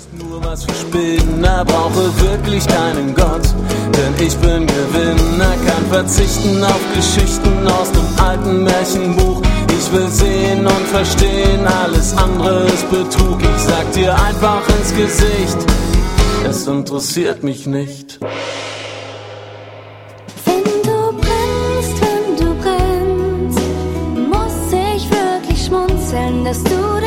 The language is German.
Nur was für Spinner, brauche wirklich keinen Gott, denn ich bin Gewinner, kann verzichten auf Geschichten aus dem alten Märchenbuch. Ich will sehen und verstehen, alles andere ist Betrug. Ich sag dir einfach ins Gesicht, es interessiert mich nicht. Wenn du brennst, muss ich wirklich schmunzeln, dass du